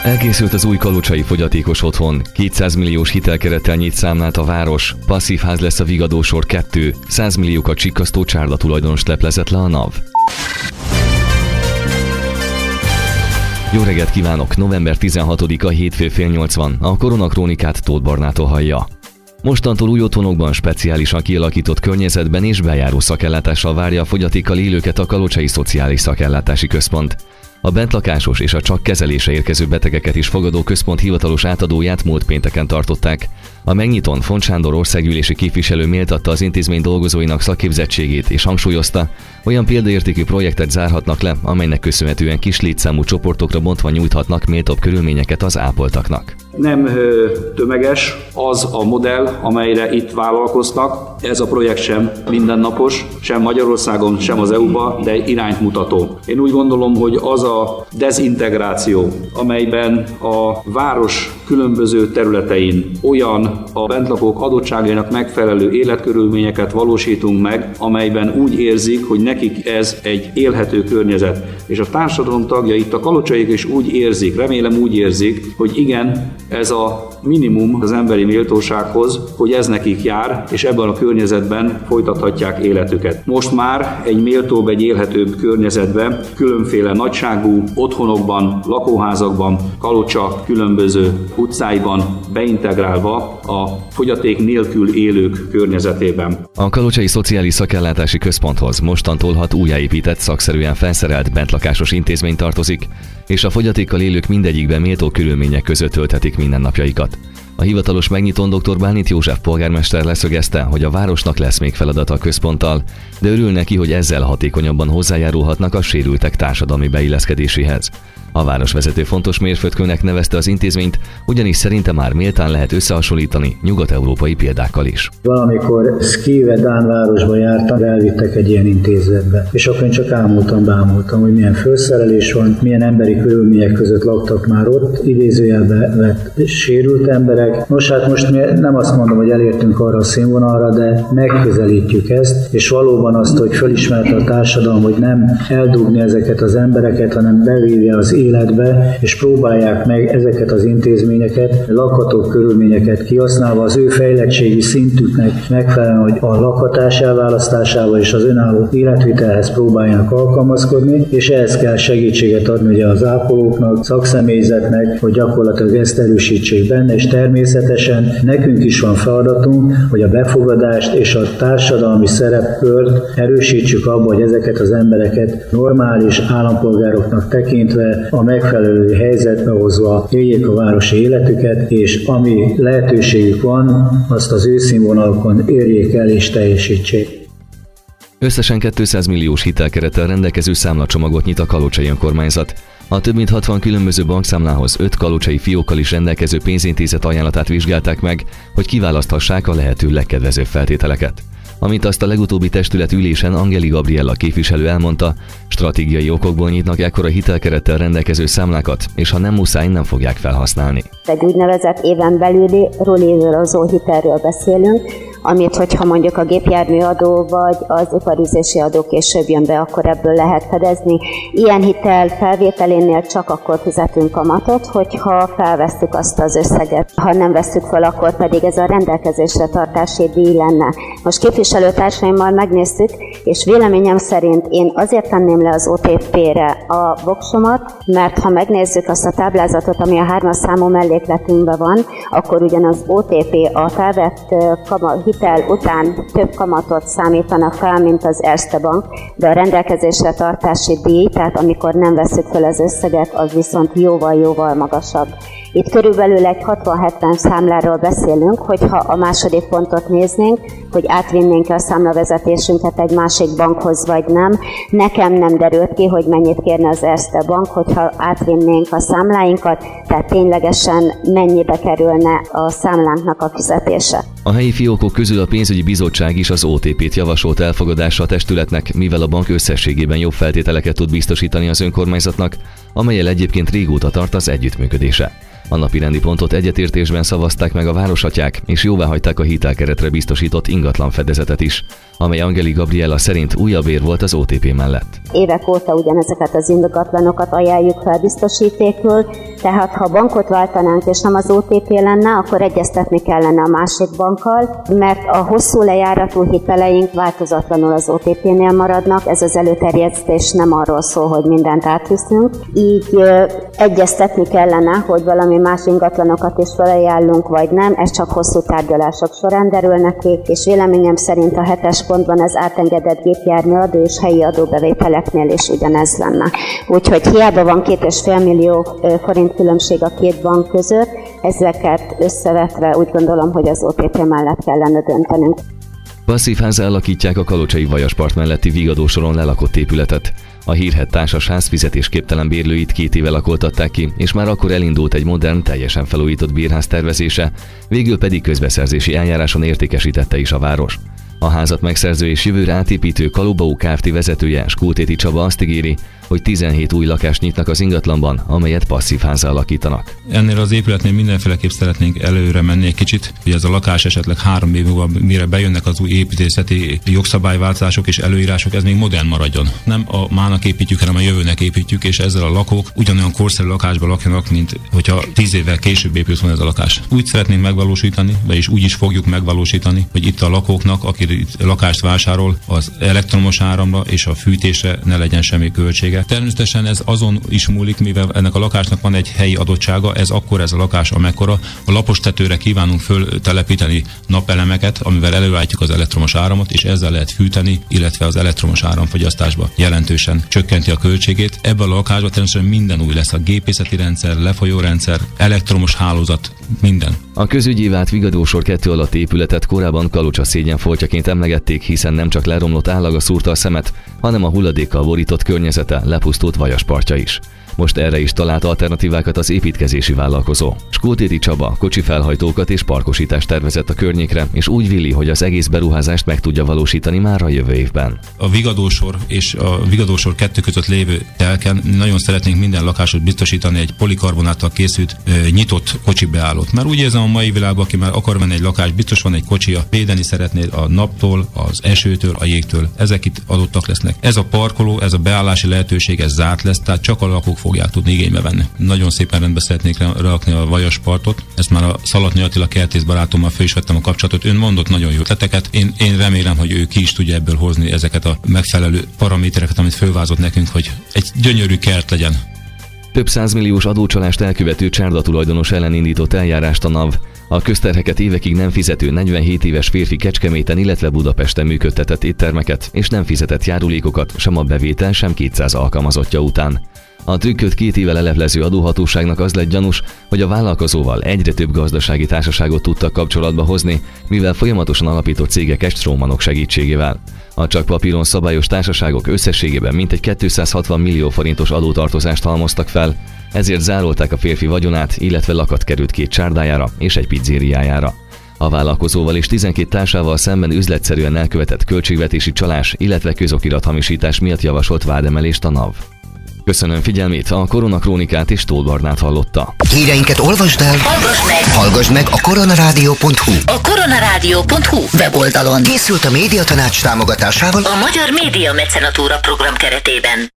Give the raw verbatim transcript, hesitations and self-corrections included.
Elkészült az új kalocsai fogyatékos otthon, kétszáz milliós hitelkerettel nyit számlát a város, passzív ház lesz a Vigadósor kettő, száz milliókat csikkasztó csárda tulajdonost leplezett le a NAV. Jó reggelt kívánok! november tizenhatodika, hétfő fél nyolc van. A Koronakrónikát Tóth Barnától hallja. Mostantól új otthonokban, speciálisan kialakított környezetben és bejáró szakellátással várja a fogyatékkal élőket a Kalocsai Szociális Szakellátási Központ. A bentlakásos és a csak kezelésre érkező betegeket is fogadó központ hivatalos átadóját múlt pénteken tartották. A megnyitón Font Sándor országgyűlési képviselő méltatta az intézmény dolgozóinak szakképzettségét és hangsúlyozta, olyan példaértékű projektet zárhatnak le, amelynek köszönhetően kis létszámú csoportokra bontva nyújthatnak méltóbb körülményeket az ápoltaknak. Nem tömeges az a modell, amelyre itt vállalkoztak. Ez a projekt sem mindennapos, sem Magyarországon, sem az é u-ban, de irányt mutató. Én úgy gondolom, hogy az a dezintegráció, amelyben a város különböző területein olyan a bentlakók adottságainak megfelelő életkörülményeket valósítunk meg, amelyben úgy érzik, hogy nekik ez egy élhető környezet. És a társadalom tagja, itt a kalocsaik is úgy érzik, remélem úgy érzik, hogy igen, ez a minimum az emberi méltósághoz, hogy ez nekik jár, és ebben a környezetben folytathatják életüket. Most már egy méltóbb, egy élhetőbb környezetben, különféle nagyságú otthonokban, lakóházakban, Kalocsa különböző utcáiban beintegrálva a fogyaték nélkül élők környezetében. A Kalocsai Szociális Szakellátási Központhoz mostantól hat újjáépített, szakszerűen felszerelt bentlakásos intézmény tartozik, és a fogyatékkal élők mindegyikben méltó körülmények között tölthetik mindennapjaikat. A hivatalos megnyitón dr. Bálint József polgármester leszögezte, hogy a városnak lesz még feladata a központtal, de örül neki, hogy ezzel hatékonyabban hozzájárulhatnak a sérültek társadalmi beilleszkedéséhez. A városvezető fontos mérföldkőnek nevezte az intézményt, ugyanis szerinte már méltán lehet összehasonlítani nyugat-európai példákkal is. Valamikor Szkíve Dán városba jártam, elvittek egy ilyen intézetbe, és akkor én csak ámultam, bámultam, hogy milyen felszerelés van, milyen emberi körülmények között laktak már ott, idézőjelbe vett sérült emberek. Nos, hát most mi nem azt mondom, hogy elértünk arra a színvonalra, de megközelítjük ezt, és valóban azt, hogy felismerte a társadalom, hogy nem eldugni ezeket az embereket, hanem bevívja az életbe, és próbálják meg ezeket az intézményeket, lakható körülményeket kihasználva az ő fejlettségi szintüknek megfelelően, hogy a lakhatás elválasztásával és az önálló életvitelhez próbáljanak alkalmazkodni, és ehhez kell segítséget adni ugye az ápolóknak, szakszemélyzetnek, hogy gyakorlatilag ezt erősítsék benne, és természetesen nekünk is van feladatunk, hogy a befogadást és a társadalmi szerepkört erősítsük abba, hogy ezeket az embereket normális állampolgároknak tekintve a megfelelő helyzetbe hozva éljék a városi életüket, és ami lehetőségük van, azt az ő színvonalakon érjék el és teljesítsék. Összesen kétszáz milliós hitelkerettel rendelkező számlacsomagot nyit a kalocsai önkormányzat. A több mint hatvan különböző bankszámlához öt kalocsai fiókkal is rendelkező pénzintézet ajánlatát vizsgálták meg, hogy kiválaszthassák a lehető legkedvezőbb feltételeket. Amit azt a legutóbbi testület ülésen Angeli Gabriella képviselő elmondta, stratégiai okokból nyitnak ekkora hitelkerettel rendelkező számlákat, és ha nem muszáj, nem fogják felhasználni. Egy úgynevezett éven belüli rullírozó hitelről beszélünk, amit, hogyha mondjuk a gépjárműadó vagy az iparűzési adó később jön be, akkor ebből lehet fedezni. Ilyen hitel felvételénél csak akkor fizetünk kamatot, hogyha felvesszük azt az összeget. Ha nem vesszük fel, akkor pedig ez a rendelkezésre tartási díj lenne. Most képviselőtársaimmal megnéztük, és véleményem szerint én azért tenném le az o té pére a voksomat, mert ha megnézzük azt a táblázatot, ami a hármas számú mellékletünkben van, akkor ugyanaz o té pé a felvett kamat hitel után több kamatot számítana fel, mint az Erste Bank, de a rendelkezésre tartási díj, tehát amikor nem veszük fel az összeget, az viszont jóval-jóval magasabb. Itt körülbelül egy hatvan-hetven számláról beszélünk, hogyha a második pontot néznénk, hogy átvinnénk a számlavezetésünket egy másik bankhoz, vagy nem. Nekem nem derült ki, hogy mennyit kérne az Erste Bank, hogyha átvinnénk a számláinkat, tehát ténylegesen mennyibe kerülne a számlánknak a fizetése. A helyi fiókok közül a pénzügyi bizottság is az o té pét javasolt elfogadásra a testületnek, mivel a bank összességében jobb feltételeket tud biztosítani az önkormányzatnak, amellyel egyébként régóta tart az együttműködése. A napirendi pontot egyetértésben szavazták meg a városatyák, és jóváhagyták a hitelkeretre biztosított ingatlan fedezetet is. amely Angeli Gabriella szerint újabb ér volt az o té pé mellett. Évek óta ugyanezeket az indokatlanokat ajánljuk fel biztosítékül, tehát ha bankot váltanánk és nem az o té pé lenne, akkor egyeztetni kellene a másik bankkal, mert a hosszú lejáratú hiteleink változatlanul az o té pénél maradnak, ez az előterjesztés nem arról szól, hogy mindent átviszünk, így ö, egyeztetni kellene, hogy valami más ingatlanokat is felajánlunk, vagy nem, ez csak hosszú tárgyalások során derülnek ki, és véleményem szerint a hetes pontban az átengedett gépjárműadó és helyi adóbevételeknél is ugyanez lenne. Úgyhogy hiába van két és fél millió forint különbség a két bank között, ezeket összevetve úgy gondolom, hogy az o té pé mellett kellene döntenünk. Passzív házzá alakítják a kalocsai Vajaspart melletti Vigadósoron lelakott épületet. A hírhedt társasház fizetésképtelen bérlőit két éve lakoltatták ki, és már akkor elindult egy modern, teljesen felújított bérház tervezése, végül pedig közbeszerzési eljáráson értékesítette is a város. A házat megszerző és jövőre átépítő Kalubau Kft. Vezetője, Skótéti Csaba azt ígéri, hogy tizenhét új lakást nyitnak az ingatlanban, amelyet passzív házzá alakítanak. Ennél az épületnél mindenféleképp szeretnénk előre menni egy kicsit, hogy ez a lakás esetleg három év múlva, mire bejönnek az új építészeti jogszabályváltozások és előírások, ez még modern maradjon. Nem a mának építjük, hanem a jövőnek építjük, és ezzel a lakók ugyanolyan korszerű lakásban lakjanak, mint hogyha tíz évvel később épült volna ez a lakás. Úgy szeretnénk megvalósítani, vagyis úgy is fogjuk megvalósítani, hogy itt a lakóknak, aki itt lakást vásárol, az elektromos áramra és a fűtésre ne legyen semmi költsége. Természetesen ez azon is múlik, mivel ennek a lakásnak van egy helyi adottsága, ez akkor ez a lakás amekkora. A lapos tetőre kívánunk föltelepíteni napelemeket, amivel előállítjuk az elektromos áramot, és ezzel lehet fűteni, illetve az elektromos áramfogyasztásba jelentősen csökkenti a költségét. Ebben a lakásban természetesen minden új lesz, a gépészeti rendszer, lefolyórendszer, elektromos hálózat, minden. A közügyi vált Vigadósor kettő alatt épületet korábban Kalocsa szégyenfoltjaként emlegették, hiszen nem csak leromlott állaga szúrta a szemet, hanem a hulladékkal borított környezete, lepusztult Vajaspartja is. Most erre is talált alternatívákat az építkezési vállalkozó. Skótéti Csaba kocsi felhajtókat és parkosítást tervezett a környékre, és úgy véli, hogy az egész beruházást meg tudja valósítani már a jövő évben. A Vigadósor és a Vigadósor kettő között lévő telken nagyon szeretnénk minden lakásot biztosítani egy polikarbonáttal készült ö, nyitott kocsi beállót. Mert úgy érzem, a mai világban, aki már akar venni egy lakást, biztos van egy kocsia, védeni szeretné a naptól, az esőtől, a jégtől. Ezek itt adottak lesznek. Ez a parkoló, ez a beállási lehetőség, ez zárt lesz, tehát csak a lakók fogják tudni igénybe venni. Nagyon szépen rendbe szeretnék rakni a Vajaspartot. Ezt már a Szalatnyi Attila kertész barátommal föl is vettem a kapcsolatot. Ön mondott nagyon jó ötleteket. Én, én remélem, hogy ő ki is tudja ebből hozni ezeket a megfelelő paramétereket, amit fölvázott nekünk, hogy egy gyönyörű kert legyen. Több százmilliós adócsalást elkövető csárda tulajdonos ellen indított eljárást a NAV. A közterheket évekig nem fizető negyvenhét éves férfi Kecskeméten, illetve Budapesten működtetett éttermeket, és nem fizetett járulékokat sem a bevétel, sem kétszáz alkalmazottja után. A trükköt két éve leleplező adóhatóságnak az lett gyanús, hogy a vállalkozóval egyre több gazdasági társaságot tudtak kapcsolatba hozni, mivel folyamatosan alapított cégek estrómanok segítségével. A csak papíron szabályos társaságok összességében mintegy kétszázhatvan millió forintos adótartozást halmoztak fel, ezért zárolták a férfi vagyonát, illetve lakat került két csárdájára és egy pizzériájára. A vállalkozóval és tizenkét társával szemben üzletszerűen elkövetett költségvetési csalás, illetve közokirathamisítás miatt javasolt vádemelést a NAV. Köszönöm figyelmét, a Koronakrónikát és Tóth Barnát hallotta. Híreinket olvasd el, hallgass meg, hallgass meg a koronarádió pont hu. A koronarádió pont hu weboldalon. Készült a Médiatanács támogatásával a Magyar Média Mecenatúra program keretében.